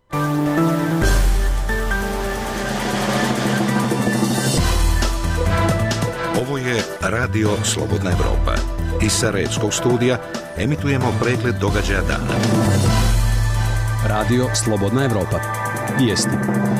Ovo je Radio Slobodna Evropa. Iz Sarajevskog studija emitujemo pregled događaja dana. Radio Slobodna Evropa. Vijesti.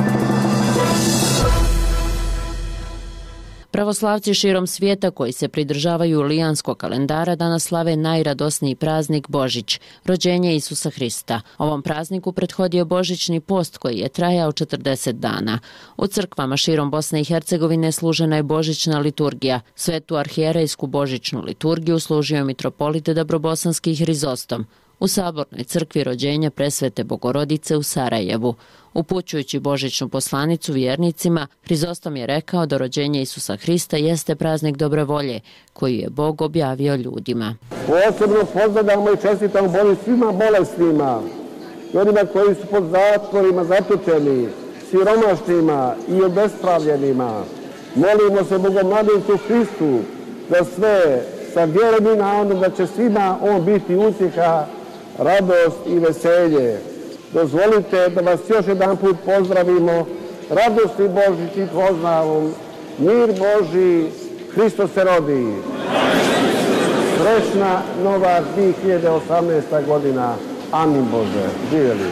Pravoslavci širom svijeta koji se pridržavaju julijanskog kalendara danas slave najradosniji praznik Božić, rođenje Isusa Hrista. Ovom prazniku prethodio božićni post koji je trajao 40 dana. U crkvama širom Bosne i Hercegovine služena je božićna liturgija. Svetu arhijerejsku božićnu liturgiju služio je mitropolit Dabrobosanski Hrizostom u Sabornoj crkvi rođenja Presvete Bogorodice u Sarajevu. Upućujući božićnu poslanicu vjernicima, Hrizostom je rekao da rođenje Isusa Hrista jeste praznik dobre volje, koji je Bog objavio ljudima. Posebno pozdravljamo i čestitamo Božić svima bolesnima, onima koji su pod zatvorima zatočeni, siromašnima i obespravljenima. Molimo se Bogomladenicu Hristu da sve sa vjerom i nadom da će svima on biti utjeha, radost i veselje. Dozvolite da vas još jedan put pozdravimo, radosti Božić i pozdravom, mir Božji, Hristos se rodi. Srećna nova 2018. godina. Amin Bože. Živjeli.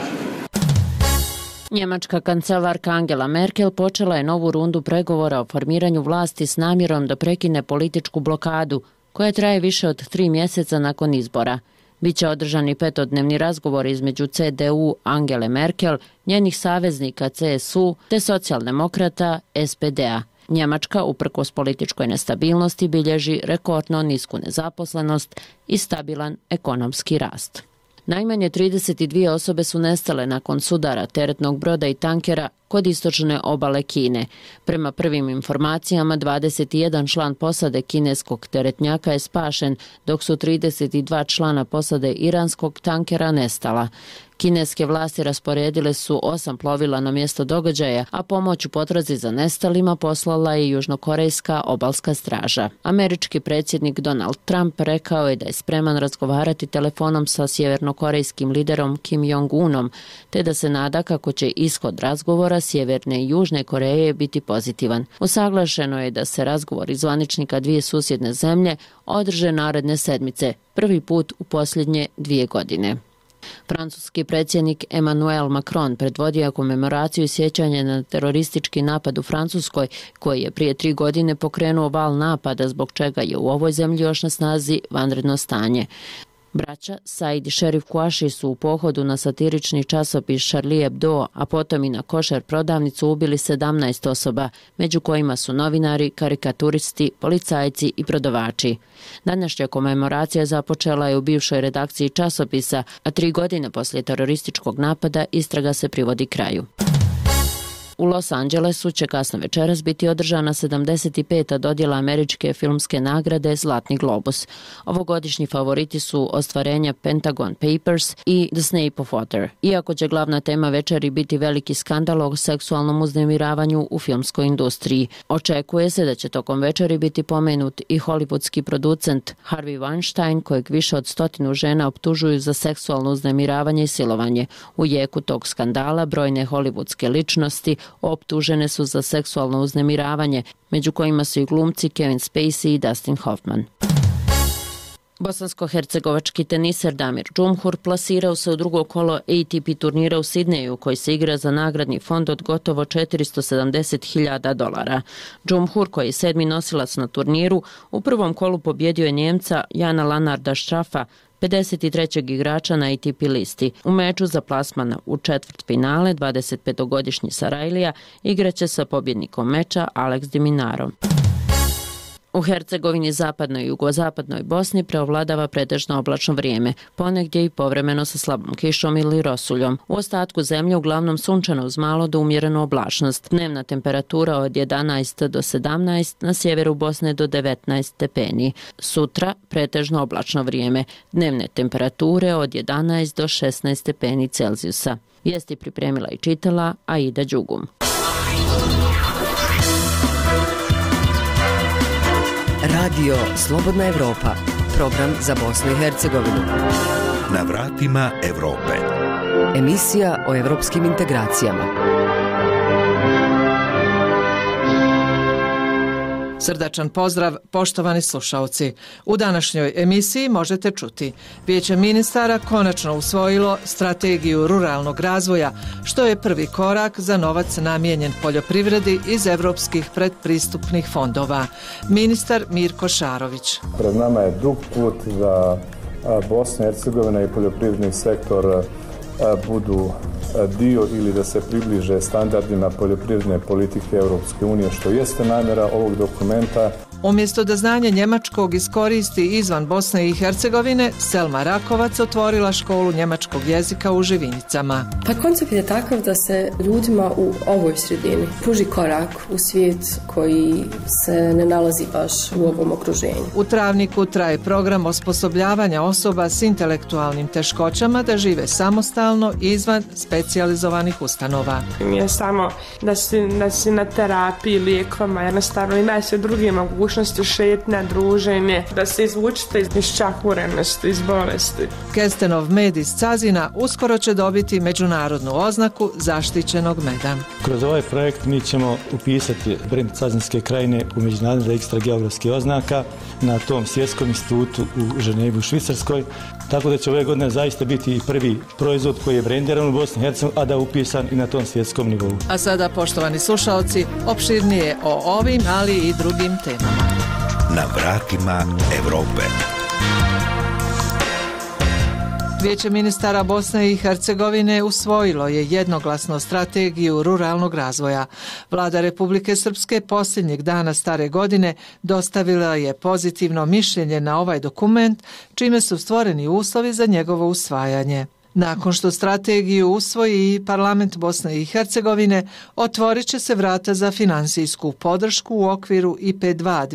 Njemačka kancelarka Angela Merkel počela je novu rundu pregovora o formiranju vlasti s namjerom da prekine političku blokadu, koja traje više od 3 mjeseca nakon izbora. Biće održani 5-dnevni razgovor između CDU Angele Merkel, njenih saveznika CSU te socijaldemokrata SPD-a. Njemačka, uprkos političkoj nestabilnosti, bilježi rekordno nisku nezaposlenost i stabilan ekonomski rast. Najmanje 32 osobe su nestale nakon sudara teretnog broda i tankera kod istočne obale Kine. Prema prvim informacijama, 21 član posade kineskog teretnjaka je spašen, dok su 32 člana posade iranskog tankera nestala. Kineske vlasti rasporedile su 8 plovila na mjesto događaja, a pomoć u potrazi za nestalima poslala je južnokorejska obalska straža. Američki predsjednik Donald Trump rekao je da je spreman razgovarati telefonom sa sjevernokorejskim liderom Kim Jong-unom, te da se nada kako će ishod razgovora Sjeverne i Južne Koreje biti pozitivan. Usaglašeno je da se razgovori zvaničnika dvije susjedne zemlje održe naredne sedmice, prvi put u posljednje 2 godine. Francuski predsjednik Emmanuel Macron predvodio je komemoraciju i sjećanje na teroristički napad u Francuskoj, koji je prije 3 godine pokrenuo val napada, zbog čega je u ovoj zemlji još na snazi vanredno stanje. Braća Said i Šerif Kouachi su u pohodu na satirični časopis Charlie Hebdo, a potom i na košer prodavnicu ubili 17 osoba, među kojima su novinari, karikaturisti, policajci i prodavači. Današnja komemoracija započela je u bivšoj redakciji časopisa, a 3 godine poslije terorističkog napada istraga se privodi kraju. U Los Angelesu će kasno večeras biti održana 75. dodjela američke filmske nagrade Zlatni globus. Ovogodišnji favoriti su ostvarenja Pentagon Papers i The Shape of Water. Iako će glavna tema večeri biti veliki skandal o seksualnom uznemiravanju u filmskoj industriji, očekuje se da će tokom večeri biti pomenut i hollywoodski producent Harvey Weinstein, kojeg više od 100 žena optužuju za seksualno uznemiravanje i silovanje. U jeku tog skandala brojne hollywoodske ličnosti optužene su za seksualno uznemiravanje, među kojima su i glumci Kevin Spacey i Dustin Hoffman. Bosansko-hercegovački teniser Damir Džumhur plasirao se u drugo kolo ATP turnira u Sidneju, koji se igra za nagradni fond od gotovo $470.000. Džumhur, koji je 7. nosilac na turniru, u prvom kolu pobjedio je Njemca Jana Lanarda Štrafa, 53. igrača na ATP listi. U meču za plasmana u četvrtfinale 25-godišnji Sarajlija igraće sa pobjednikom meča Alex de Minarom. U Hercegovini, zapadnoj i jugozapadnoj Bosni preovladava pretežno oblačno vrijeme, ponegdje i povremeno sa slabom kišom ili rosuljom. U ostatku zemlje uglavnom sunčano uz malo do umjerenu oblačnost. Dnevna temperatura od 11 do 17, na sjeveru Bosne do 19 stepeni. Sutra pretežno oblačno vrijeme. Dnevne temperature od 11 do 16 stepeni Celzijusa. Vijesti pripremila i čitala Aida Đugum. Radio Slobodna Evropa, program za Bosnu i Hercegovinu. Na vratima Evrope. Emisija o evropskim integracijama. Srdačan pozdrav, poštovani slušaoci. U današnjoj emisiji možete čuti: Vijeće ministara konačno usvojilo strategiju ruralnog razvoja, što je prvi korak za novac namijenjen poljoprivredi iz evropskih predpristupnih fondova. Ministar Mirko Šarović. Pred nama je dug put da Bosna i Hercegovina i poljoprivredni sektor budu dio ili da se približe standardima poljoprivredne politike Europske unije, što jeste namjera ovog dokumenta. Umjesto da znanje njemačkog iskoristi izvan Bosne i Hercegovine, Selma Rakovac otvorila školu njemačkog jezika u Živinicama. Pa koncept je takav da se ljudima u ovoj sredini pruži korak u svijet koji se ne nalazi baš u ovom okruženju. U Travniku traje program osposobljavanja osoba s intelektualnim teškoćama da žive samostalno izvan specijalizovanih ustanova. Nije samo da si na terapiji, lijekvama, jednostavno ima se druge mogućnosti šetnja, druženje, da se izvučite iz iščahurenosti, iz bolesti. Kestenov med iz Cazina uskoro će dobiti međunarodnu oznaku zaštićenog meda. Kroz ovaj projekt mi ćemo upisati brend Cazinske krajine u međunarodni registar geografskih oznaka na tom svjetskom institutu u Ženevi u Švicarskoj, tako da će ove godine zaista biti i prvi proizvod koji je brendiran u Bosni i Hercegovini, a da je upisan i na tom svjetskom nivou. A sada, poštovani slušalci, opširnije o ovim, ali i drugim temama. Na vratima Evrope. Vijeće ministara Bosne i Hercegovine usvojilo je jednoglasno strategiju ruralnog razvoja. Vlada Republike Srpske posljednjeg dana stare godine dostavila je pozitivno mišljenje na ovaj dokument, čime su stvoreni uslovi za njegovo usvajanje. Nakon što strategiju usvoji i parlament Bosne i Hercegovine, otvorit će se vrata za finansijsku podršku u okviru IP2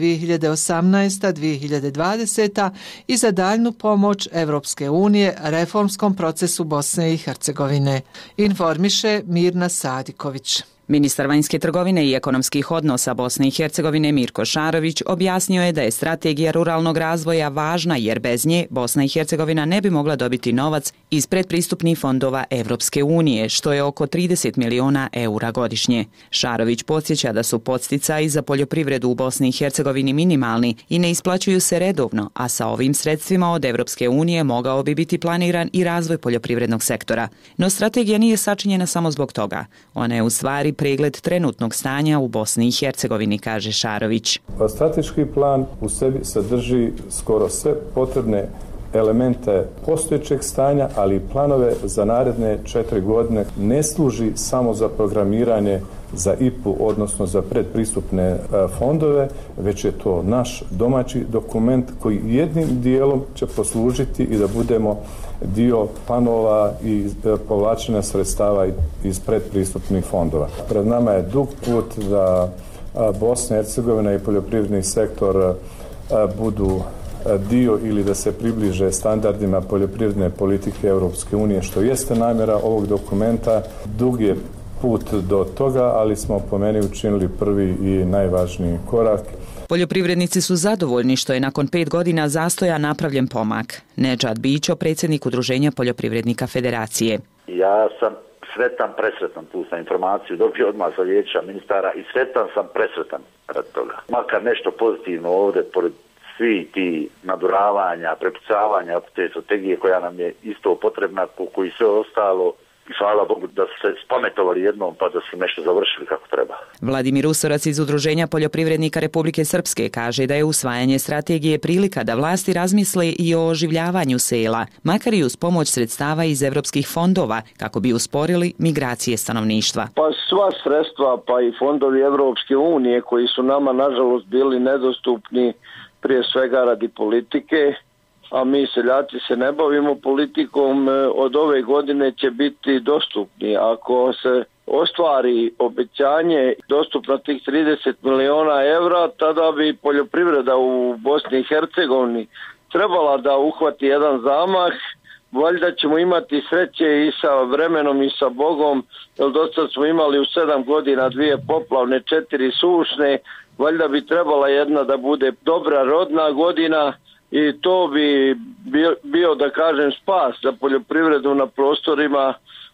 2018-2020 i za daljnu pomoć Evropske unije reformskom procesu Bosne i Hercegovine, informiše Mirna Sadiković. Ministar vanjske trgovine i ekonomskih odnosa Bosne i Hercegovine Mirko Šarović objasnio je da je strategija ruralnog razvoja važna jer bez nje Bosna i Hercegovina ne bi mogla dobiti novac iz predpristupnih fondova Evropske unije, što je oko 30 miliona eura godišnje. Šarović podsjeća da su podsticaji za poljoprivredu u Bosni i Hercegovini minimalni i ne isplaćuju se redovno, a sa ovim sredstvima od Evropske unije mogao bi biti planiran i razvoj poljoprivrednog sektora. No strategija nije sačinjena samo zbog toga. Ona je u stvari pregled trenutnog stanja u Bosni i Hercegovini, kaže Šarović. Strateški plan u sebi sadrži skoro sve potrebne elemente postojećeg stanja, ali i planove za naredne 4 godine. Ne služi samo za programiranje za IPU, odnosno za predpristupne fondove, već je to naš domaći dokument koji jednim dijelom će poslužiti i da budemo dio planova i povlačenja sredstava iz predpristupnih fondova. Pred nama je dug put da Bosna i Hercegovina i poljoprivredni sektor budu dio ili da se približe standardima poljoprivredne politike Europske unije, što jeste namjera ovog dokumenta. Dug je put do toga, ali smo po meni učinili prvi i najvažniji korak. Poljoprivrednici su zadovoljni što je nakon 5 godina zastoja napravljen pomak. Nedžad Bićo, predsjednik Udruženja poljoprivrednika Federacije. Ja sam presretan, tu sam informaciju dobio odmah za vijeća ministara i presretan rad toga. Makar nešto pozitivno ovdje, pored svi ti naduravanja, prepucavanja te strategije koja nam je isto potrebna, koliko i sve ostalo. I hvala Bogu da su se spametovali jednom pa da su nešto završili kako treba. Vladimir Usorac iz Udruženja poljoprivrednika Republike Srpske kaže da je usvajanje strategije prilika da vlasti razmisle i o oživljavanju sela, makar i uz pomoć sredstava iz evropskih fondova, kako bi usporili migracije stanovništva. Pa sva sredstva, pa i fondovi Evropske unije koji su nama nažalost bili nedostupni prije svega radi politike, a mi seljaci se ne bavimo politikom, od ove godine će biti dostupni. Ako se ostvari obećanje dostupno tih 30 miliona evra, tada bi poljoprivreda u Bosni i Hercegovini trebala da uhvati jedan zamah. Valjda ćemo imati sreće i sa vremenom i sa Bogom, jer dosta smo imali u 7 godina 2 poplavne, 4 sušne. Valjda bi trebala jedna da bude dobra rodna godina i to bi bio, da kažem, spas za poljoprivredu na prostorima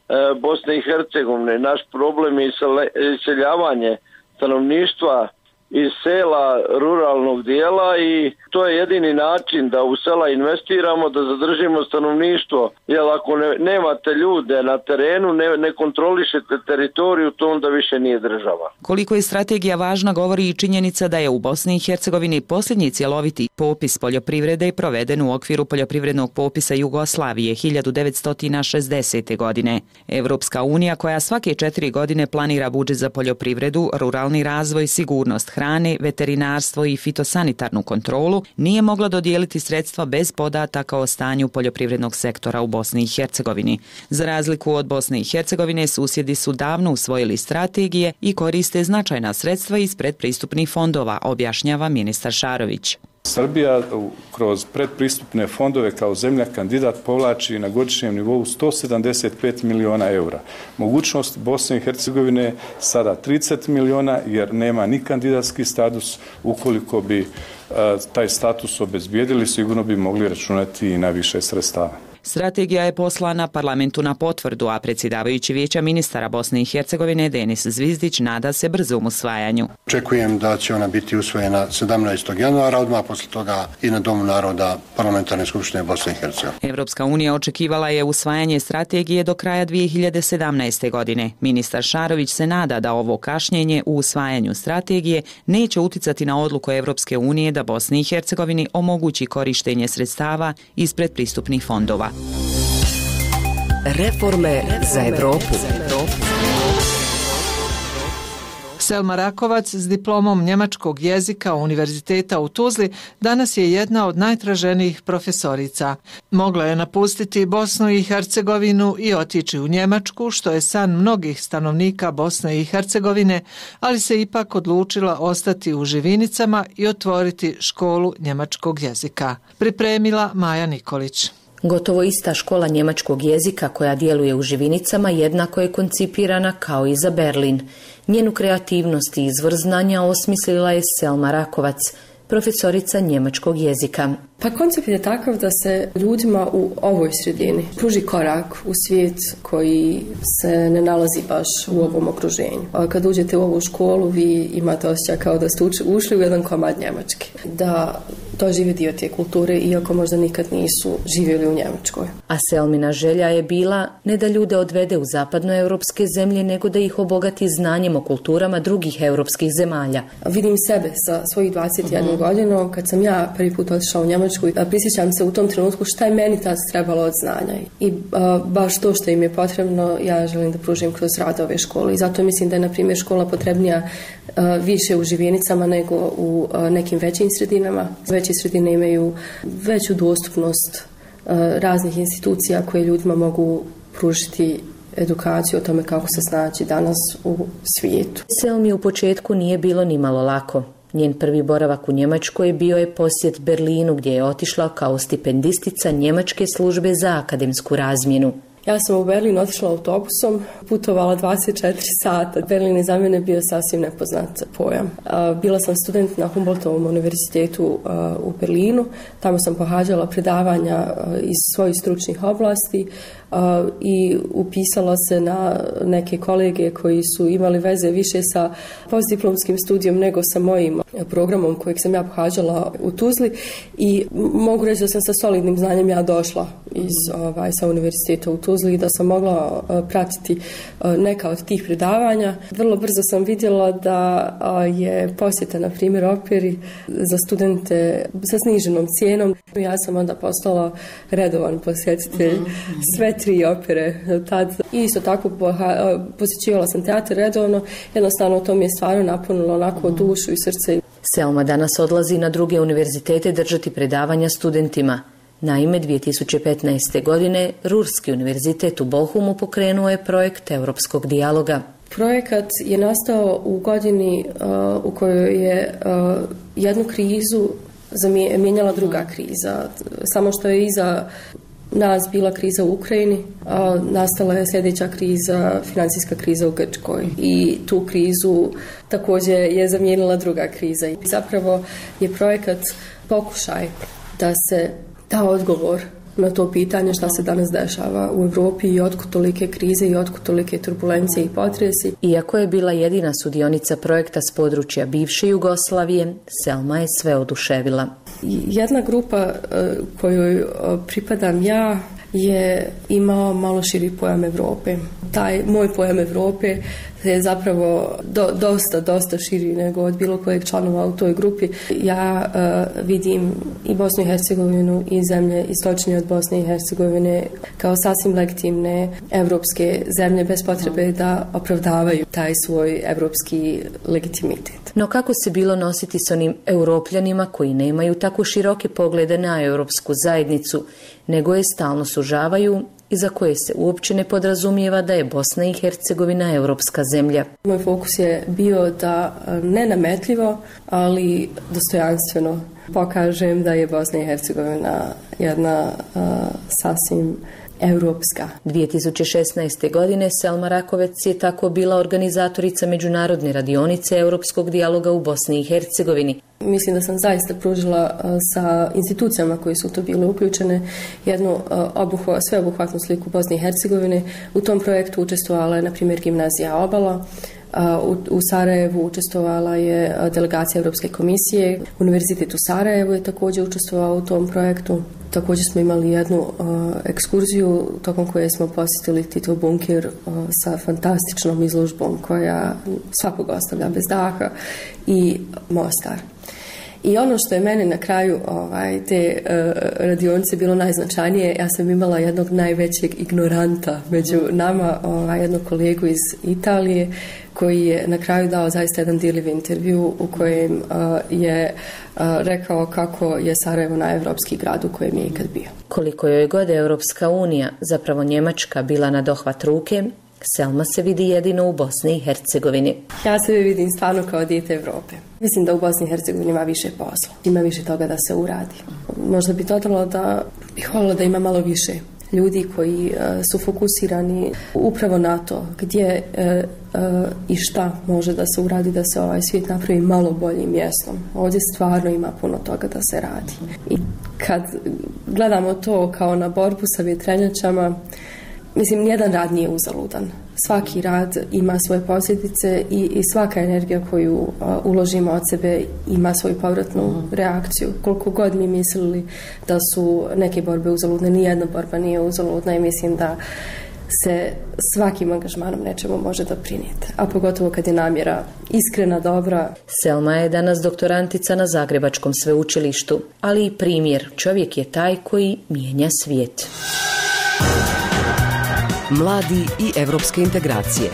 Bosne i Hercegovine. Naš problem je iseljavanje stanovništva iz sela, ruralnog dijela i to je jedini način da u sela investiramo, da zadržimo stanovništvo. Jer ako nemate ljude na terenu, ne kontrolišete teritoriju, to onda više nije država. Koliko je strategija važna govori i činjenica da je u Bosni i Hercegovini posljednji cjeloviti popis poljoprivrede proveden u okviru poljoprivrednog popisa Jugoslavije 1960. godine. Evropska unija, koja svake 4 godine planira budžet za poljoprivredu, ruralni razvoj, sigurnost hrane, veterinarstvo i fitosanitarnu kontrolu, nije mogla dodijeliti sredstva bez podataka o stanju poljoprivrednog sektora u Bosni i Hercegovini. Za razliku od Bosne i Hercegovine, susjedi su davno usvojili strategije i koriste značajna sredstva iz predpristupnih fondova, objašnjava ministar Šarović. Srbija kroz predpristupne fondove kao zemlja kandidat povlači na godišnjem nivou 175 miliona eura. Mogućnost Bosne i Hercegovine sada 30 miliona jer nema ni kandidatski status. Ukoliko bi taj status obezbijedili, sigurno bi mogli računati i na više sredstava. Strategija je poslana parlamentu na potvrdu, a predsjedavajući Vijeća ministara Bosne i Hercegovine Denis Zvizdić nada se brzom usvajanju. Očekujem da će ona biti usvojena 17. januara, odmah posle toga i na Domu naroda Parlamentarne skupštine Bosne i Hercegovine. Evropska unija očekivala je usvajanje strategije do kraja 2017. godine. Ministar Šarović se nada da ovo kašnjenje u usvajanju strategije neće uticati na odluku Evropske unije da Bosni i Hercegovini omogući korištenje sredstava iz predpristupnih fondova. Reforme za Evropu. Selma Rakovac s diplomom njemačkog jezika Univerziteta u Tuzli danas je jedna od najtraženijih profesorica. Mogla je napustiti Bosnu i Hercegovinu i otići u Njemačku, što je san mnogih stanovnika Bosne i Hercegovine, ali se ipak odlučila ostati u Živinicama i otvoriti školu njemačkog jezika. Pripremila Maja Nikolić. Gotovo ista škola njemačkog jezika koja djeluje u Živinicama jednako je koncipirana kao i za Berlin. Njenu kreativnost i izvor znanja osmislila je Selma Rakovac, profesorica njemačkog jezika. Pa koncept je takav da se ljudima u ovoj sredini pruži korak u svijet koji se ne nalazi baš u ovom okruženju. Kad uđete u ovu školu, vi imate osjećaj kao da ste ušli u jedan komad Njemačke. Da dožive dio te kulture, iako možda nikad nisu živjeli u Njemačkoj. A Selmina želja je bila ne da ljude odvede u zapadnoevropske zemlje, nego da ih obogati znanjem o kulturama drugih europskih zemalja. Vidim sebe sa svojih 21 godinu, kad sam ja prvi put otišla u Njemačku, prisjećam se u tom trenutku šta je meni tad trebalo od znanja. I baš to što im je potrebno, ja želim da pružim kroz rad ove škole. I zato mislim da je, na primjer, škola potrebnija više u Živinicama nego u nekim većim sredinama. Veće sredine imaju veću dostupnost raznih institucija koje ljudima mogu pružiti edukaciju o tome kako se snaći danas u svijetu. Selmi u početku nije bilo ni malo lako. Njen prvi boravak u Njemačkoj bio je posjet Berlinu, gdje je otišla kao stipendistica Njemačke službe za akademsku razmjenu. Ja sam u Berlin otišla autobusom, putovala 24 sata. Berlin je za mene bio sasvim nepoznat pojam. Bila sam student na Humboldtovom univerzitetu u Berlinu. Tamo sam pohađala predavanja iz svojih stručnih oblasti i upisala se na neke kolege koji su imali veze više sa postdiplomskim studijom nego sa mojim programom kojeg sam ja pohađala u Tuzli i mogu reći da sam sa solidnim znanjem ja došla sa univerziteta u Tuzli i da sam mogla pratiti neka od tih predavanja. Vrlo brzo sam vidjela da je posjeta, na primjer, operi za studente sa sniženom cijenom. Ja sam onda postala redovan posjetitelj sve 3 opere tad. I isto tako posjećivala sam teatar redovno. Jednostavno to mi je stvarno napunilo onako dušu i srce. Selma danas odlazi na druge univerzitete držati predavanja studentima. Naime, 2015. godine Ruhrski univerzitet u Bochumu pokrenuo je projekt europskog dijaloga. Projekat je nastao u godini u kojoj je jednu krizu mijenjala druga kriza. Samo što je iza nas bila kriza u Ukrajini, nastala je sljedeća kriza, financijska kriza u Grčkoj. I tu krizu također je zamijenila druga kriza. I zapravo je projekat pokušaj da se da odgovor na to pitanje šta se danas dešava u Europi i otkud tolike krize i otkud tolike turbulencije i potresi. Iako je bila jedina sudionica projekta s područja bivše Jugoslavije, Selma je sve oduševila. Jedna grupa kojoj pripadam ja je imao malo širi pojam Europe. Taj moj pojam Europe je zapravo dosta širi nego od bilo kojeg članova u toj grupi. Ja vidim i Bosnu i Hercegovinu i zemlje istočnije od Bosne i Hercegovine kao sasvim legitimne evropske zemlje bez potrebe da opravdavaju taj svoj evropski legitimitet. No kako se bilo nositi s onim europljanima koji nemaju tako široke poglede na europsku zajednicu, nego je stalno sužavaju i za koje se uopće ne podrazumijeva da je Bosna i Hercegovina europska zemlja. Moj fokus je bio da nenametljivo, ali dostojanstveno pokažem da je Bosna i Hercegovina jedna sasvim europska. 2016. godine Selma Rakovec je tako bila organizatorica međunarodne radionice europskog dijaloga u Bosni i Hercegovini. Mislim da sam zaista pružila sa institucijama koji su to bile uključene jednu sveobuhvatnu sliku Bosne i Hercegovine. U tom projektu učestvovala je, na primjer, gimnazija Obala. U Sarajevu učestvovala je delegacija Europske komisije. Univerzitet u Sarajevu je također učestvovao u tom projektu. Također smo imali jednu ekskurziju tokom koje smo posjetili Titov bunker sa fantastičnom izložbom koja svakog ostavlja bez daha i Mostar. I ono što je meni na kraju te radionice bilo najznačajnije, ja sam imala jednog najvećeg ignoranta među nama, jednog kolegu iz Italije, koji je na kraju dao zaista jedan dirljiv intervju u kojem je rekao kako je Sarajevo najevropski grad u kojem je ikad bio. Koliko joj god Europska unija, zapravo Njemačka, bila na dohvat ruke, Selma se vidi jedino u Bosni i Hercegovini. Ja se vidim stvarno kao dijete Evrope. Mislim da u Bosni i Hercegovini ima više posla, ima više toga da se uradi. Možda bi dodala da bih voljela da ima malo više ljudi koji su fokusirani upravo na to gdje i šta može da se uradi da se ovaj svijet napravi malo boljim mjestom. Ovdje stvarno ima puno toga da se radi. I kad gledamo to kao na borbu sa vjetrenjačama, mislim, nijedan rad nije uzaludan. Svaki rad ima svoje posljedice i svaka energija koju uložimo od sebe ima svoju povratnu reakciju. Koliko god mi mislili da su neke borbe uzaludne, nijedna borba nije uzaludna i mislim da se svakim angažmanom nečemu može doprinijeti. A pogotovo kad je namjera iskrena, dobra. Selma je danas doktorantica na Zagrebačkom sveučilištu, ali i primjer. Čovjek je taj koji mijenja svijet. Mladi i evropske integracije.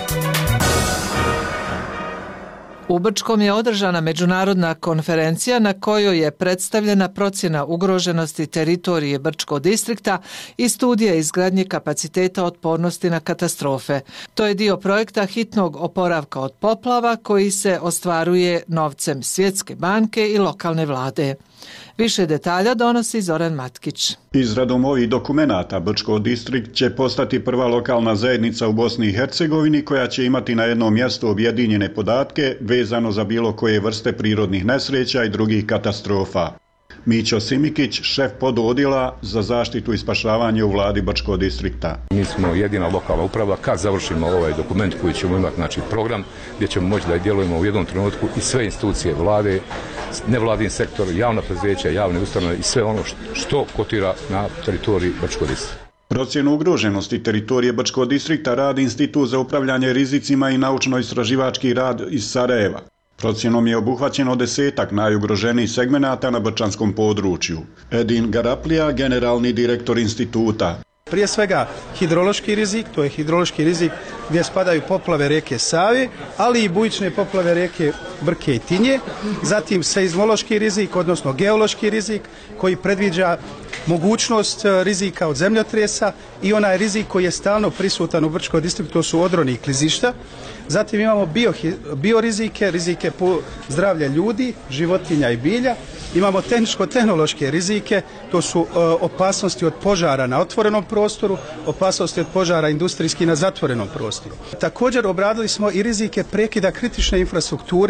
U Brčkom je održana međunarodna konferencija na kojoj je predstavljena procjena ugroženosti teritorije Brčkog distrikta i studija izgradnje kapaciteta otpornosti na katastrofe. To je dio projekta hitnog oporavka od poplava koji se ostvaruje novcem Svjetske banke i lokalne vlade. Više detalja donosi Zoran Matkić. Izradom ovih dokumenata Brčko distrikt će postati prva lokalna zajednica u Bosni i Hercegovini koja će imati na jednom mjestu objedinjene podatke vezano za bilo koje vrste prirodnih nesreća i drugih katastrofa. Mićo Simikić, šef pododjela za zaštitu i spašavanje u vladi Brčkog distrikta. Mi smo jedina lokalna uprava. Kad završimo ovaj dokument koji ćemo imati, znači program, gdje ćemo moći da djelujemo u jednom trenutku i sve institucije vlade, nevladin sektor, javna preduzeća, javne ustanove i sve ono što kotira na teritoriji Brčkog distrikta. Procjenu ugroženosti teritorije Brčkog distrikta radi Institut za upravljanje rizicima i naučno-istraživački rad iz Sarajeva. Procjenom je obuhvaćeno 10 najugroženijih segmenata na brčanskom području. Edin Garaplija, generalni direktor instituta. Prije svega hidrološki rizik, to je hidrološki rizik gdje spadaju poplave rijeke Save, ali i bujične poplave rijeke Brke i Tinje. Zatim seizmološki rizik, odnosno geološki rizik koji predviđa mogućnost rizika od zemljotresa i onaj rizik koji je stalno prisutan u Brčkom distriktu, to su odroni i klizišta. Zatim imamo biorizike, rizike po zdravlje ljudi, životinja i bilja. Imamo tehničko-tehnološke rizike, to su opasnosti od požara na otvorenom prostoru, opasnosti od požara industrijski na zatvorenom prostoru. Također obradili smo i rizike prekida kritične infrastrukture.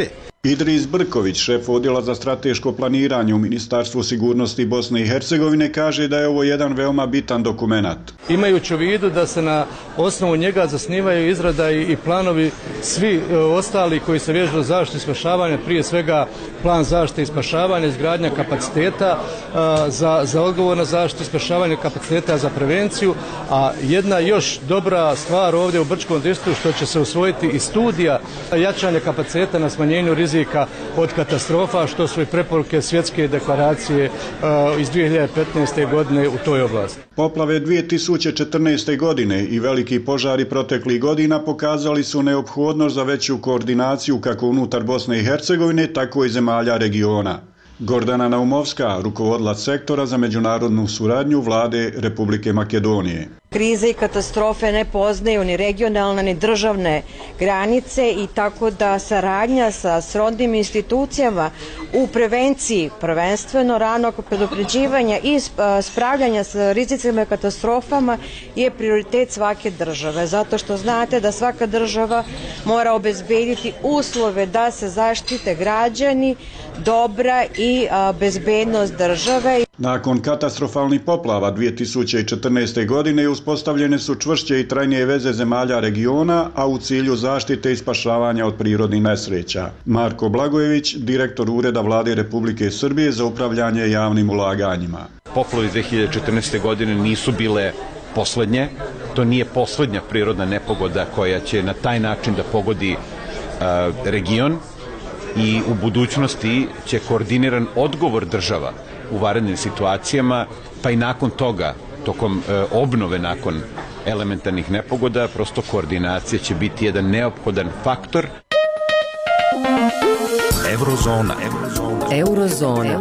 Idris Brković, šef odjela za strateško planiranje u Ministarstvu sigurnosti Bosne i Hercegovine, kaže da je ovo jedan veoma bitan dokumenat. Imajući u vidu da se na osnovu njega zasnivaju izrada i planovi svi ostali koji se vežu za zaštitu i spašavanje, prije svega plan zaštite i spašavanja, izgradnja kapaciteta za odgovor na zaštitu i spašavanje, kapaciteta za prevenciju, a jedna još dobra stvar ovdje u Brčkom distriktu što će se usvojiti i studija jačanja kapaciteta na smanjenju rizika od katastrofa, što su i preporuke svjetske deklaracije iz 2015. godine u toj oblasti. Poplave 2014. godine i veliki požari proteklih godina pokazali su neophodnost za veću koordinaciju kako unutar Bosne i Hercegovine, tako i zemalja regiona. Gordana Naumovska, rukovodilac sektora za međunarodnu suradnju Vlade Republike Makedonije. Krize i katastrofe ne poznaju ni regionalne ni državne granice i tako da saradnja sa srodnim institucijama u prevenciji, prvenstveno ranog predupređivanja i spravljanja sa rizicima i katastrofama je prioritet svake države. Zato što znate da svaka država mora obezbediti uslove da se zaštite građani, dobra i bezbednost države. Nakon katastrofalnih poplava 2014. godine uspostavljene su čvršće i trajnije veze zemalja regiona, a u cilju zaštite i spašavanja od prirodnih nesreća. Marko Blagojević, direktor Ureda Vlade Republike Srbije za upravljanje javnim ulaganjima. Poplave 2014. godine nisu bile poslednje. To nije poslednja prirodna nepogoda koja će na taj način da pogodi region i u budućnosti će koordiniran odgovor država u vanrednim situacijama, pa i nakon toga, tokom obnove nakon elementarnih nepogoda, prosto koordinacija će biti jedan neophodan faktor. Eurozona.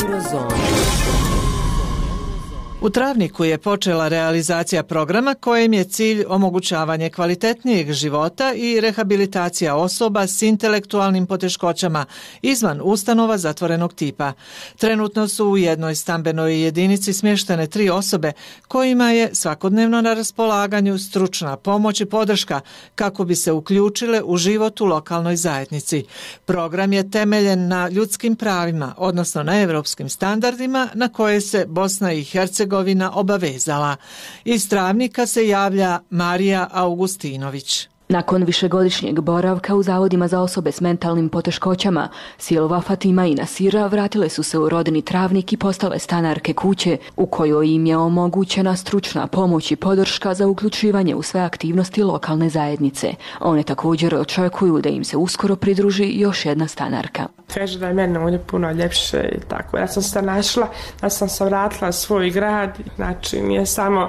U Travniku je počela realizacija programa kojem je cilj omogućavanje kvalitetnijeg života i rehabilitacija osoba s intelektualnim poteškoćama izvan ustanova zatvorenog tipa. Trenutno su u jednoj stambenoj jedinici smještene 3 osobe kojima je svakodnevno na raspolaganju stručna pomoć i podrška kako bi se uključile u život u lokalnoj zajednici. Program je temeljen na ljudskim pravima, odnosno na evropskim standardima na koje se Bosna i Hercegovina obavezala. Iz Travnika se javlja Marija Augustinović. Nakon višegodišnjeg boravka u zavodima za osobe s mentalnim poteškoćama, Silva, Fatima i Nasira vratile su se u rodni Travnik i postale stanarke kuće u kojoj im je omogućena stručna pomoć i podrška za uključivanje u sve aktivnosti lokalne zajednice. One također očekuju da im se uskoro pridruži još jedna stanarka. Kaže da je mene ovdje puno ljepše i tako. Ja sam se našla, da sam se vratila svoj grad, znači nije samo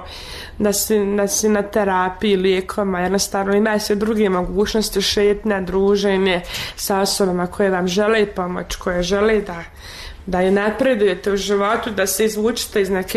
da si na terapiji, lijekovima, jednostavno ima se druge mogućnosti šetnja, druženje sa osobama koje vam žele pomoć, koje žele da je napredujete u životu, da se izvučite iz neke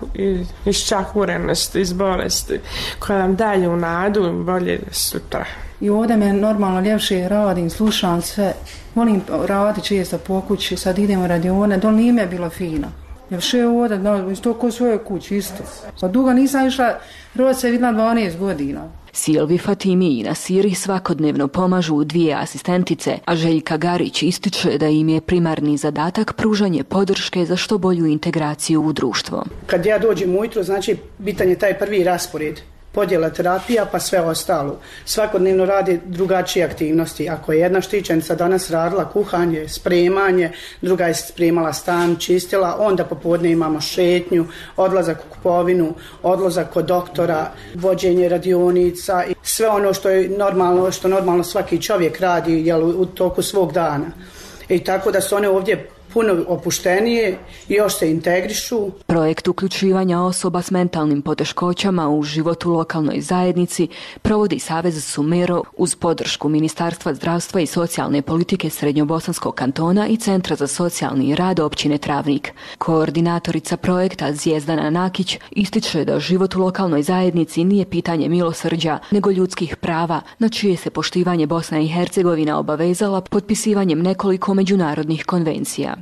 čahurenosti, iz bolesti, koja vam daje u nadu bolje sutra. I ovdje me normalno ljepše radim, slušam sve, volim raditi često po kući, sad idemo radione, dole nije mi bilo fino. Ljepše ovdje, isto ko svoje kući, isto. Pa dugo nisam išla, rod se vidjela 12 godina. Silvi, Fatimi i Nasiri svakodnevno pomažu 2 asistentice, a Željka Garić ističe da im je primarni zadatak pružanje podrške za što bolju integraciju u društvo. Kad ja dođem ujutro, znači bitan je taj prvi raspored. Podjela terapija pa sve ostalo. Svakodnevno radi drugačije aktivnosti. Ako je jedna štićenica danas radila kuhanje, spremanje, druga je spremala stan, čistila, onda popodne imamo šetnju, odlazak u kupovinu, odlazak kod doktora, vođenje radionica i sve ono što je normalno, što normalno svaki čovjek radi u toku svog dana. I tako da su one ovdje puno opuštenije i još se integrišu. Projekt uključivanja osoba s mentalnim poteškoćama u život u lokalnoj zajednici provodi Savez Sumero uz podršku Ministarstva zdravstva i socijalne politike Srednjobosanskog kantona i Centra za socijalni rad općine Travnik. Koordinatorica projekta Zjezdana Nakić ističe da život u lokalnoj zajednici nije pitanje milosrđa, nego ljudskih prava, na čije se poštivanje Bosna i Hercegovina obavezala potpisivanjem nekoliko međunarodnih konvencija.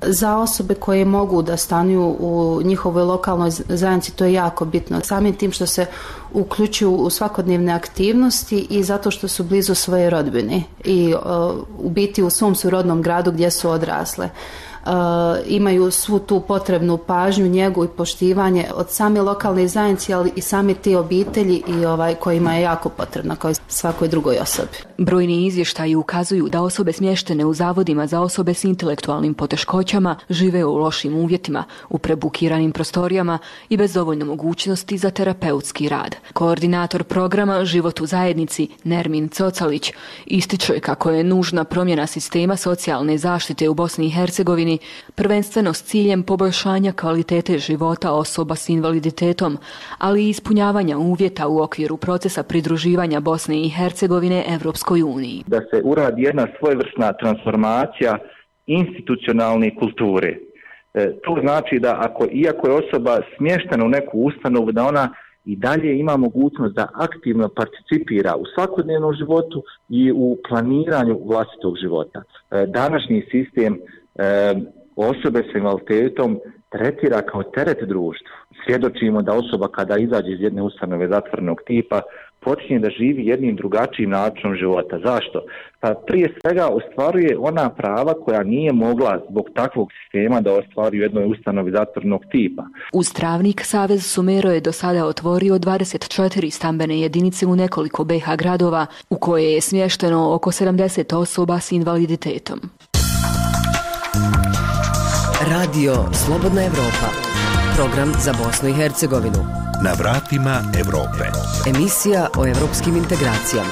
Za osobe koje mogu da stanuju u njihovoj lokalnoj zajednici, to je jako bitno. Samim tim što se uključuju u svakodnevne aktivnosti i zato što su blizu svoje rodbine i u biti u svom su rodnom gradu gdje su odrasle. Imaju svu tu potrebnu pažnju, njegu i poštivanje od same lokalne zajednice, ali i same te obitelji i kojima je jako potrebna kao i svakoj drugoj osobi. Brojni izvještaji ukazuju da osobe smještene u zavodima za osobe s intelektualnim poteškoćama žive u lošim uvjetima, u prebukiranim prostorijama i bez dovoljno mogućnosti za terapeutski rad. Koordinator programa Život u zajednici Nermin Cocalić ističe kako je nužna promjena sistema socijalne zaštite u Bosni i Hercegovini, prvenstveno s ciljem poboljšanja kvalitete života osoba s invaliditetom, ali i ispunjavanja uvjeta u okviru procesa pridruživanja Bosne i Hercegovine Evropskoj uniji. Da se uradi jedna svojevrsna transformacija institucionalne kulture. To znači da iako je osoba smještena u neku ustanovu, da ona i dalje ima mogućnost da aktivno participira u svakodnevnom životu i u planiranju vlastitog života. Današnji sistem osobe s invaliditetom tretira kao teret društvu. Svjedočimo da osoba kada izađe iz jedne ustanove zatvorenog tipa počinje da živi jednim drugačijim načinom života. Zašto? Pa prije svega ostvaruje ona prava koja nije mogla zbog takvog sistema da ostvari u jednoj ustanovi zatvorenog tipa. Uz Travnik Savez Sumero je do sada otvorio 24 stambene jedinice u nekoliko BiH gradova u koje je smješteno oko 70 osoba s invaliditetom. Radio Slobodna Evropa. Program za Bosnu i Hercegovinu. Na vratima Evrope. Emisija o evropskim integracijama.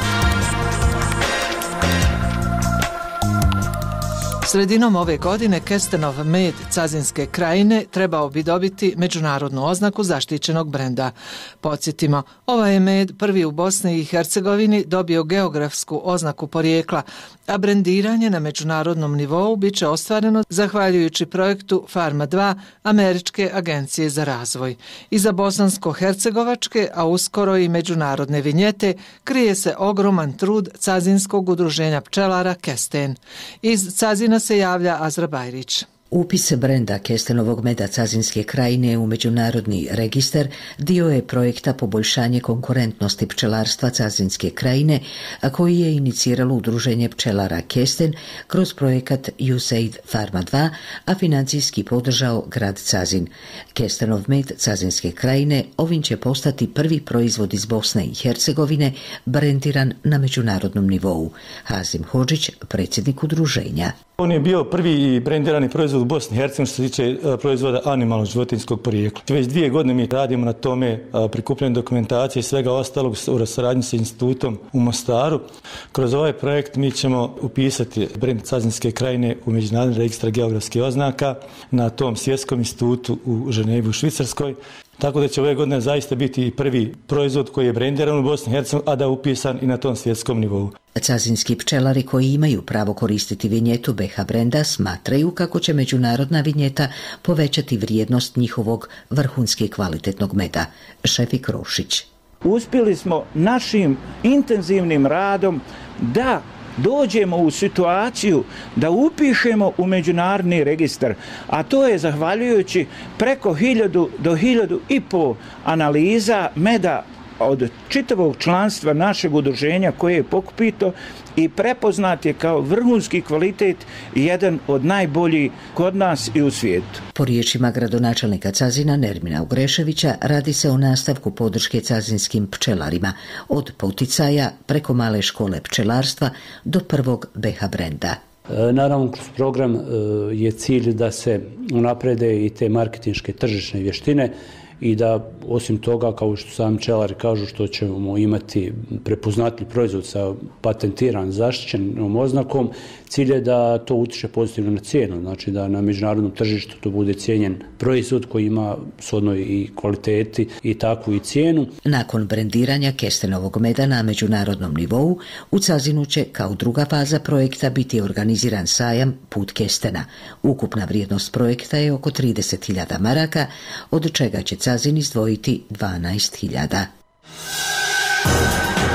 Sredinom ove godine kestenov med Cazinske krajine trebao bi dobiti međunarodnu oznaku zaštićenog brenda. Podsjetimo, ovaj je med prvi u Bosni i Hercegovini dobio geografsku oznaku porijekla, a brendiranje na međunarodnom nivou bit će ostvareno zahvaljujući projektu Farma 2 Američke agencije za razvoj. Iza bosansko-hercegovačke, a uskoro i međunarodne vinjete, krije se ogroman trud Cazinskog udruženja pčelara Kesten. Iz Cazina se javlja Azra Bajrić. Upis brenda kestenovog meda Cazinske krajine u međunarodni registar dio je projekta poboljšanje konkurentnosti pčelarstva Cazinske krajine, a koji je iniciralo udruženje pčelara Kesten kroz projekat USAID Farma 2, a financijski podržao grad Cazin. Kestenov med Cazinske krajine ovim će postati prvi proizvod iz Bosne i Hercegovine brendiran na međunarodnom nivou. Hazim Hodžić, predsjednik udruženja. On je bio prvi brendirani proizvod u Bosni i Hercegovini što se tiče proizvoda animalnog životinjskog porijekla. Već 2 godine mi radimo na tome, prikupljenju dokumentacije i svega ostalog u saradnji sa institutom u Mostaru. Kroz ovaj projekt mi ćemo upisati brend Cazinske krajine u Međunarodni registar geografskih oznaka na tom svjetskom institutu u Ženevi u Švicarskoj. Tako da će ove godine zaista biti prvi proizvod koji je brendiran u Bosni i Hercegovini, a da je upisan i na tom svjetskom nivou. Cazinski pčelari koji imaju pravo koristiti vinjetu BiH brenda smatraju kako će međunarodna vinjeta povećati vrijednost njihovog vrhunski kvalitetnog meda. Šefik Rošić. Uspjeli smo našim intenzivnim radom da dođemo u situaciju da upišemo u međunarodni registar, a to je zahvaljujući preko 1000 do 1500 analiza meda od čitavog članstva našeg udruženja koje je pokupito i prepoznat je kao vrhunski kvalitet i jedan od najboljih kod nas i u svijetu. Po riječima gradonačelnika Cazina Nermina Ugreševića radi se o nastavku podrške cazinskim pčelarima od poticaja preko male škole pčelarstva do prvog BiH brenda. Naravno, kroz program je cilj da se unaprede i te marketinške tržišne vještine i da osim toga, kao što sami pčelari kažu, što ćemo imati prepoznatljiv proizvod sa patentiran zaštićenom oznakom, cilj je da to utiče pozitivno na cijenu, znači da na međunarodnom tržištu to bude cijenjen proizvod koji ima shodno i kvaliteti i takvu i cijenu. Nakon brendiranja kestenovog meda na međunarodnom nivou, u Cazinu će kao druga faza projekta biti organiziran sajam Put kestena. Ukupna vrijednost projekta je oko 30.000 maraka, od čega će Cazin izdvojiti 12.000.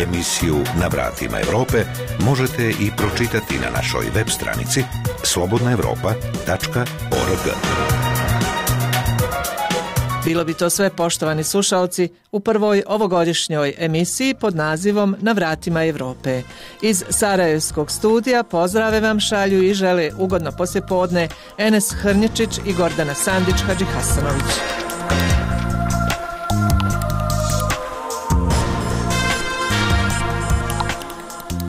Emisiju Na vratima Europe možete i pročitati na našoj web stranici slobodnaevropa.org. Bilo bi to sve, poštovani slušalci, u prvoj ovogodišnjoj emisiji pod nazivom Na vratima Europe. Iz Sarajevskog studija pozdrave vam šalju i žele ugodno poslijepodne Enes Hrnječić i Gordana Sandić Hadžihasanović.